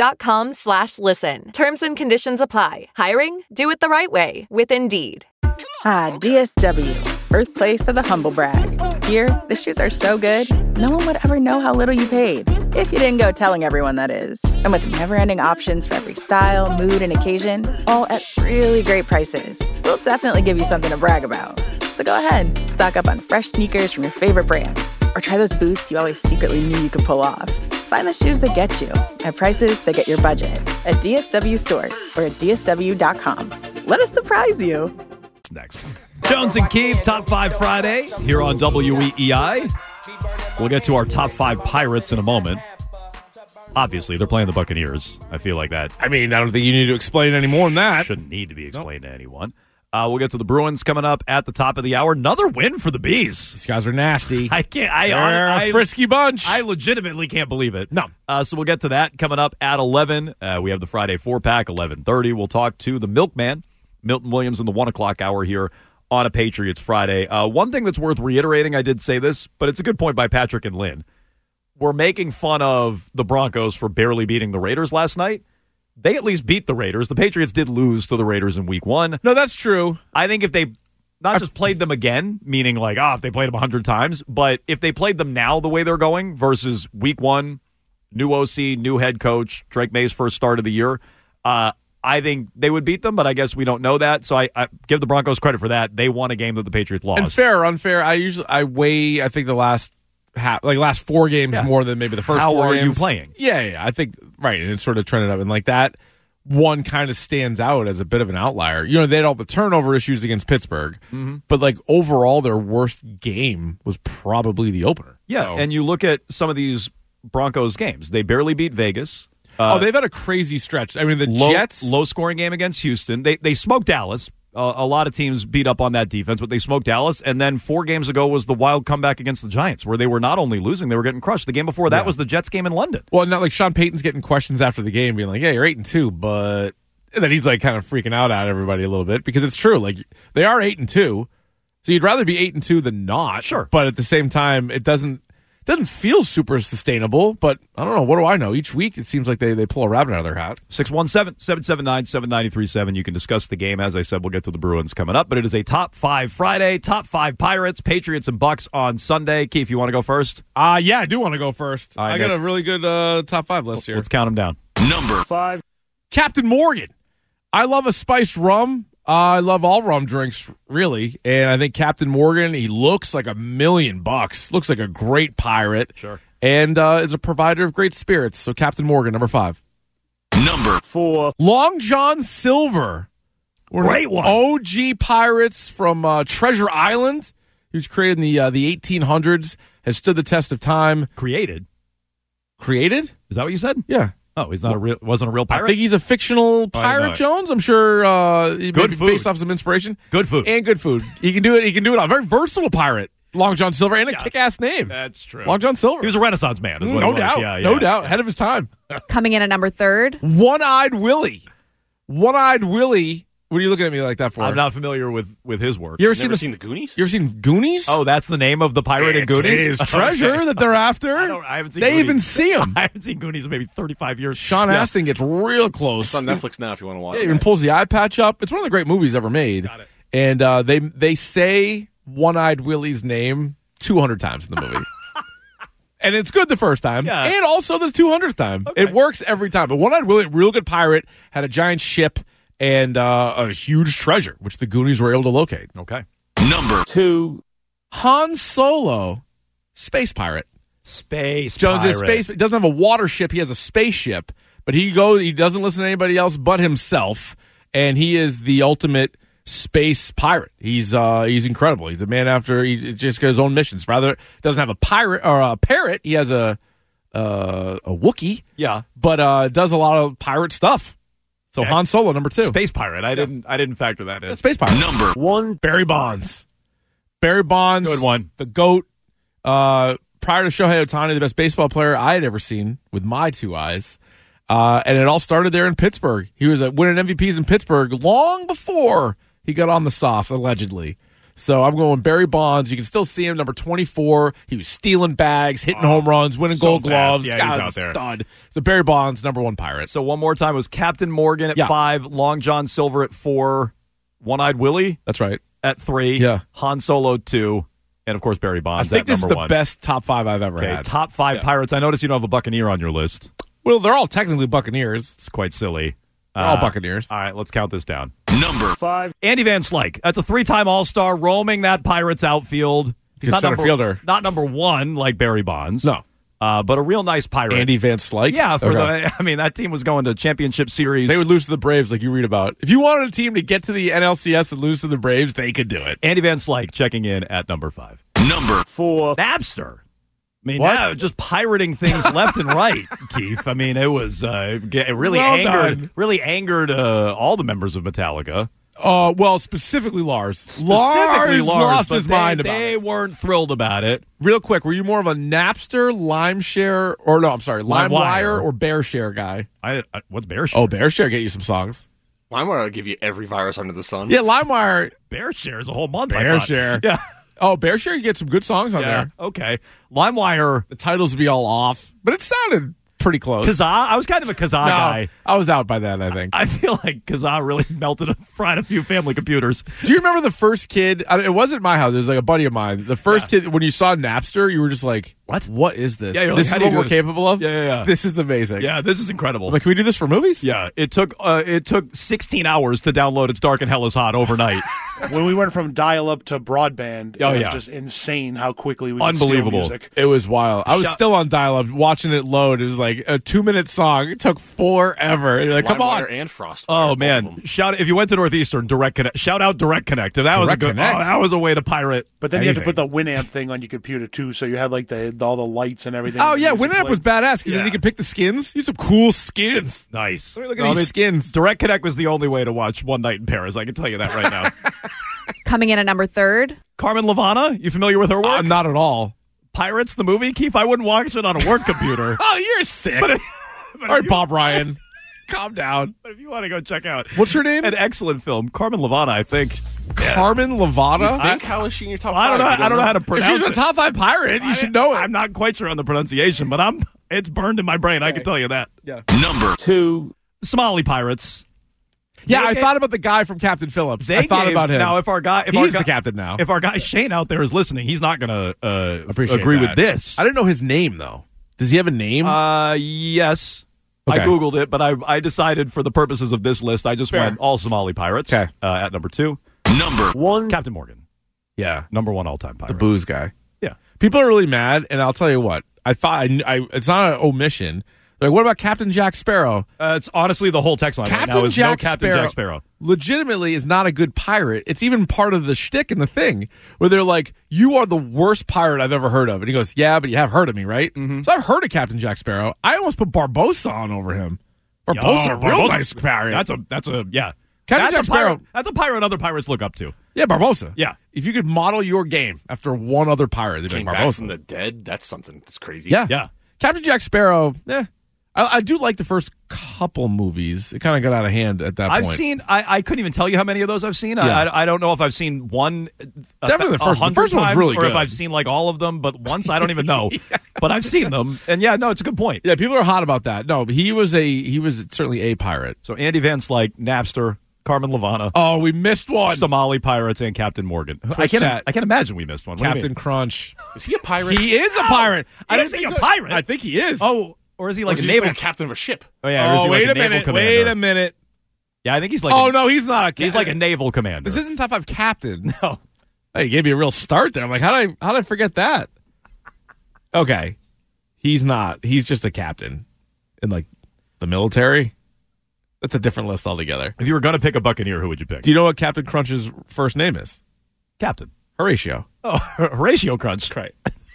Indeed.com/listen. Terms and conditions apply. Hiring? Do it the right way with Indeed. DSW, birthplace of the humble brag. Here, the shoes are so good, no one would ever know how little you paid. If you didn't go telling everyone, that is. And with never-ending options for every style, mood, and occasion, all at really great prices, we'll definitely give you something to brag about. So go ahead, stock up on fresh sneakers from your favorite brands, or try those boots you always secretly knew you could pull off. Find the shoes that get you at prices that get your budget at DSW stores or at DSW.com. Let us surprise you. Next. Jones and Keefe, Top 5 Friday here on WEEI. We'll get to our Top 5 Pirates in a moment. Obviously, they're playing the Buccaneers. I feel like that. I mean, I don't think you need to explain any more than that. Shouldn't need to be explained to anyone. We'll get to the Bruins coming up at the top of the hour. Another win for the Bees. These guys are nasty. They're a frisky bunch. I legitimately can't believe it. No. So we'll get to that coming up at 11. We have the Friday 4-pack, 11:30. We'll talk to the Milkman, Milton Williams, in the 1 o'clock hour here on a Patriots Friday. One thing that's worth reiterating, I did say this, but it's a good point by Patrick and Lynn. We're making fun of the Broncos for barely beating the Raiders last night. They at least beat the Raiders. The Patriots did lose to the Raiders in week 1. No, that's true. I think if they not just played them again, meaning like, if they played them 100 times, but if they played them now the way they're going versus week 1, new OC, new head coach, Drake May's first start of the year, I think they would beat them, but I guess we don't know that. So I give the Broncos credit for that. They won a game that the Patriots lost. And fair or unfair, I weigh, I think the last 4 games more than maybe the first 4 games. How are you playing? Yeah. I think, right, and it's sort of trended up. And like that one kind of stands out as a bit of an outlier. You know, they had all the turnover issues against Pittsburgh, but like overall their worst game was probably the opener. Yeah, and you look at some of these Broncos games. They barely beat Vegas. They've had a crazy stretch. I mean, the Jets... Low-scoring game against Houston. They smoked Dallas. A lot of teams beat up on that defense, but they smoked Dallas. And then 4 games ago was the wild comeback against the Giants, where they were not only losing, they were getting crushed. The game before that was the Jets game in London. Well, not like Sean Payton's getting questions after the game, being like, yeah, you're 8-2, but... And then he's like kind of freaking out at everybody a little bit, because it's true. Like, they are 8-2, so you'd rather be 8-2 than not. Sure. But at the same time, it doesn't feel super sustainable, but I don't know. What do I know? Each week, it seems like they pull a rabbit out of their hat. 617-779-7937. You can discuss the game. As I said, we'll get to the Bruins coming up, but it is a Top 5 Friday. Top 5 Pirates, Patriots, and Bucks on Sunday. Keith, you want to go first? Yeah, I do want to go first. I got a really good top 5 list here. Let's count them down. Number 5. Captain Morgan. I love a spiced rum. I love all rum drinks, really. And I think Captain Morgan, he looks like $1,000,000. Looks like a great pirate. Sure. And is a provider of great spirits. So Captain Morgan, number 5. Number 4. Long John Silver. Great one. OG pirates from Treasure Island. He was created in the 1800s. Has stood the test of time. Created? Is that what you said? Yeah. Oh, he's wasn't a real pirate? I think he's a fictional pirate, Jones. I'm sure good food. Based off some inspiration. Good food. And good food. He can do it. He can do it. A very versatile pirate. Long John Silver, and a kick-ass name. That's true. Long John Silver. He was a Renaissance man, is what no he was. doubt. Yeah, no doubt. Ahead of his time. Coming in at number 3. One-Eyed Willie. One-Eyed Willie. What are you looking at me like that for? I'm not familiar with his work. You ever seen the Goonies? You ever seen Goonies? Oh, that's the name of the pirate in Goonies? It's treasure that they're after. I haven't seen They Goonies. even see him. I haven't seen Goonies in maybe 35 years. Sean Astin gets real close. It's on Netflix now if you want to watch Yeah, it. even pulls the eye patch up. It's one of the great movies ever made. Got it. And they say One-Eyed Willie's name 200 times in the movie. And it's good the first time. Yeah. And also the 200th time. Okay. It works every time. But One-Eyed Willie, real good pirate, had a giant ship and a huge treasure, which the Goonies were able to locate. Okay. Number 2. Han Solo, space pirate. Space Jones pirate. is space. He doesn't have a water ship. He has a spaceship. But he doesn't listen to anybody else but himself. And he is the ultimate space pirate. He's incredible. He's a man after he just got his own missions. Rather, doesn't have a pirate or a parrot. He has a Wookiee. Yeah, but does a lot of pirate stuff. So Han Solo, number 2, space pirate. I didn't factor that in. Space pirate. Number 1, Barry Bonds. Barry Bonds, good one. The GOAT. Prior to Shohei Ohtani, the best baseball player I had ever seen with my 2 eyes. And it all started there in Pittsburgh. He was winning MVPs in Pittsburgh long before he got on the sauce, allegedly. So I'm going Barry Bonds. You can still see him, number 24. He was stealing bags, hitting home runs, winning Gold Gloves. Yeah, Guy's he's out there. Stud. So Barry Bonds, number 1 pirate. So one more time, it was Captain Morgan at 5, Long John Silver at 4, One-Eyed Willie. That's right. At 3, yeah. Han Solo 2, and of course Barry Bonds. I think at this is number the 1. best top 5 I've ever had. Top 5 pirates. I noticed you don't have a Buccaneer on your list. Well, they're all technically Buccaneers. It's quite silly. They're all Buccaneers. All right, let's count this down. Number 5. Andy Van Slyke. That's a 3-time All-Star roaming that Pirates outfield. He's Good center fielder. Not number 1 like Barry Bonds. No. But a real nice pirate. Andy Van Slyke? Yeah, that team was going to championship series. They would lose to the Braves like you read about. If you wanted a team to get to the NLCS and lose to the Braves, they could do it. Andy Van Slyke checking in at number 5. Number 4. Napster. I mean, now just pirating things left and right, Keith. I mean, it was it really angered all the members of Metallica. Well, specifically Lars. Lars lost his mind about it. They weren't thrilled about it. Real quick, were you more of a Napster, LimeWire, or BearShare guy? What's BearShare? Oh, BearShare get you some songs. LimeWire will give you every virus under the sun. Yeah, LimeWire. BearShare is a whole month. BearShare. Yeah. Oh, BearShare, you get some good songs on there. Okay. LimeWire. The titles would be all off, but it sounded pretty close. Kazaa? I was kind of a Kazaa guy. I was out by then, I think. I feel like Kazaa really fried a few family computers. Do you remember the first kid? It wasn't my house. It was like a buddy of mine. The first kid, when you saw Napster, you were just like, what is this? Yeah, you're this like, is what we're capable of? Yeah. This is amazing. Yeah, this is incredible. Like, can we do this for movies? Yeah, it took 16 hours to download It's Dark and Hell is Hot overnight. When we went from dial-up to broadband, it was yeah. just insane how quickly we could steal Unbelievable. music. It was wild. I was still on dial-up watching it load. It was like a 2-minute song. It took forever. You're like, come on. LimeWire and Frostwire. Oh man! If you went to Northeastern, Direct Connect. Shout out Direct Connect. That was a good. That was a way to pirate. But then you had to put the Winamp thing on your computer too, so you had like all the lights and everything. Oh yeah, Winamp was badass because then you could pick the skins. You had some cool skins. Nice. Look at these skins. Direct Connect was the only way to watch One Night in Paris. I can tell you that right now. Coming in at number 3. Carmen Levana. You familiar with her work? Not at all. Pirates, the movie, Keith. I wouldn't watch it on a work computer. Oh, you're sick. All right, Bob Ryan. Calm down. But if you want to go check out, what's her name? An excellent film, Carmen Levana, I think. Carmen Levana. How is she in your top I 5? don't know how to pronounce it. If she's a top 5 pirate, you should know it. I'm not quite sure on the pronunciation, but it's burned in my brain. I can tell you that. Yeah. Number 2, Somali pirates. Yeah, I thought about the guy from Captain Phillips. I thought about him. Now, he's the captain now. If our guy Shane out there is listening, he's not going to Appreciate agree that. with this. I didn't know his name though. Does he have a name? Yes. Okay. I Googled it, but I decided for the purposes of this list, I just went all Somali pirates. Okay. At number 2. Number 1, Captain Morgan. Yeah. Number 1 all-time pirate. The booze guy. Yeah. People are really mad, and I'll tell you what. I thought it's not an omission. Like, what about Captain Jack Sparrow? It's honestly the whole text line right now is no Captain Jack Sparrow. Legitimately is not a good pirate. It's even part of the shtick in the thing where they're like, you are the worst pirate I've ever heard of. And he goes, yeah, but you have heard of me, right? Mm-hmm. So I've heard of Captain Jack Sparrow. I almost put Barbossa on over him. Barbossa, real nice pirate. That's a yeah. Captain Jack Sparrow. That's a pirate other pirates look up to. Yeah, Barbossa. Yeah. If you could model your game after one other pirate, they'd be Came like back Barbossa. from the dead. That's something that's crazy. Yeah. Captain Jack Sparrow, I do like the first couple movies. It kind of got out of hand at that point. I couldn't even tell you how many of those I've seen. Yeah. I don't know if I've seen one. Definitely the first one. The first one's really or good. if I've seen like all of them, but once I don't even know. But I've seen them, and it's a good point. Yeah, people are hot about that. No, but he was certainly a pirate. So Andy Van Slyke, Napster, Carmen Levana. Oh, we missed one. Somali pirates and Captain Morgan. I can't imagine we missed one. Captain Crunch. Is he a pirate? He is a pirate. Is he a pirate? I think he is. Oh, or is he like a naval captain of a ship? Oh yeah. Or is he wait like a minute. commander? Wait a minute. Yeah, I think he's like. Oh no, he's not a captain. He's like a naval commander. This isn't top 5 captains. No. Hey, you gave me a real start there. I'm like, how did I forget that? Okay, he's not. He's just a captain in like the military. That's a different list altogether. If you were going to pick a Buccaneer, who would you pick? Do you know what Captain Crunch's first name is? Captain Horatio. Oh, Horatio Crunch. Right.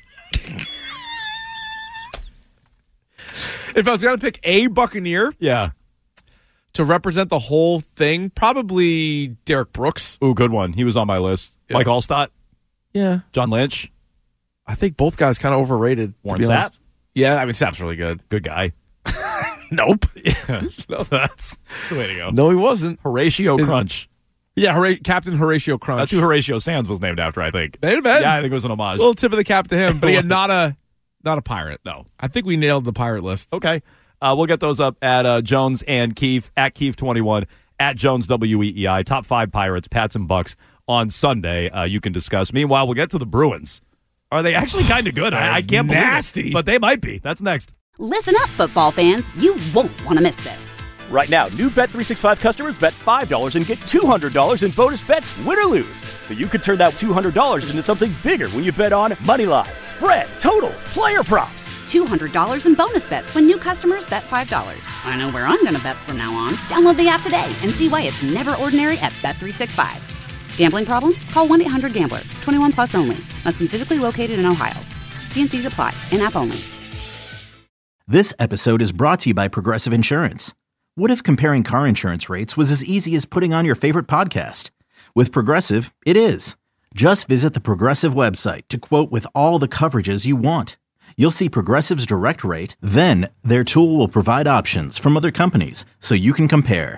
If I was going to pick a Buccaneer, to represent the whole thing, probably Derek Brooks. Ooh, good one. He was on my list. Yeah. Mike Allstott. Yeah. John Lynch. I think both guys kind of overrated. Warren Sapp. Yeah, I mean Sapp's really good. Good guy. Nope. Yeah. That's the way to go. No, he wasn't. Horatio Crunch. Yeah, Captain Horatio Crunch. That's who Horatio Sands was named after, I think. May have been. Yeah, I think it was an homage. A little tip of the cap to him, but again, not a pirate. No. I think we nailed the pirate list. Okay. We'll get those up at Jones and Keefe, at Keefe21, at Jones WEEI. Top 5 pirates, Pats and Bucks on Sunday. You can discuss. Meanwhile, we'll get to the Bruins. Are they actually kind of good? I can't nasty. believe it. But they might be. That's next. Listen up, football fans. You won't want to miss this. Right now, new Bet365 customers bet $5 and get $200 in bonus bets, win or lose. So you could turn that $200 into something bigger when you bet on money line, spread, totals, player props. $200 in bonus bets when new customers bet $5. I know where I'm going to bet from now on. Download the app today and see why it's never ordinary at Bet365. Gambling problem? Call 1-800-GAMBLER. 21 plus only. Must be physically located in Ohio. T&Cs apply. In-app only. This episode is brought to you by Progressive Insurance. What if comparing car insurance rates was as easy as putting on your favorite podcast? With Progressive, it is. Just visit the Progressive website to quote with all the coverages you want. You'll see Progressive's direct rate, then their tool will provide options from other companies so you can compare.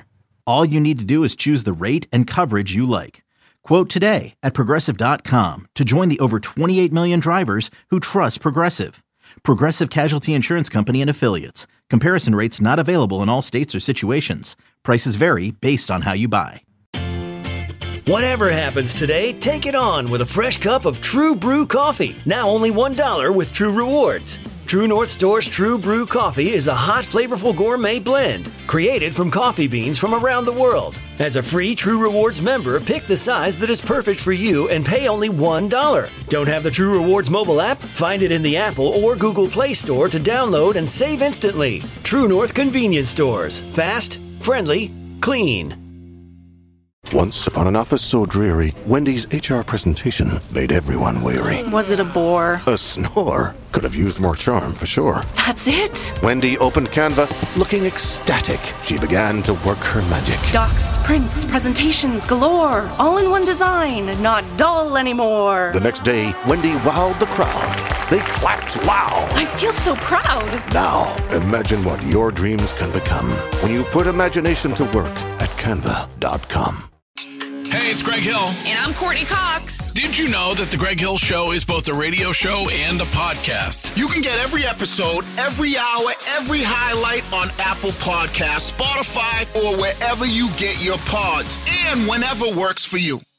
All you need to do is choose the rate and coverage you like. Quote today at Progressive.com to join the over 28 million drivers who trust Progressive. Progressive Casualty Insurance Company and Affiliates. Comparison rates not available in all states or situations. Prices vary based on how you buy. Whatever happens today, take it on with a fresh cup of True Brew coffee. Now only $1 with True Rewards. True North Store's True Brew coffee is a hot, flavorful gourmet blend created from coffee beans from around the world. As a free True Rewards member, pick the size that is perfect for you and pay only $1. Don't have the True Rewards mobile app? Find it in the Apple or Google Play Store to download and save instantly. True North Convenience Stores. Fast, friendly, clean. Once upon an office so dreary, Wendy's HR presentation made everyone weary. Was it a bore? A snore. Could have used more charm for sure. That's it? Wendy opened Canva, looking ecstatic. She began to work her magic. Docs, prints, presentations galore. All in one design, not dull anymore. The next day, Wendy wowed the crowd. They clapped loud. I feel so proud. Now, imagine what your dreams can become when you put imagination to work at Canva.com. Hey, it's Greg Hill. And I'm Courtney Cox. Did you know that The Greg Hill Show is both a radio show and a podcast? You can get every episode, every hour, every highlight on Apple Podcasts, Spotify, or wherever you get your pods, and whenever works for you.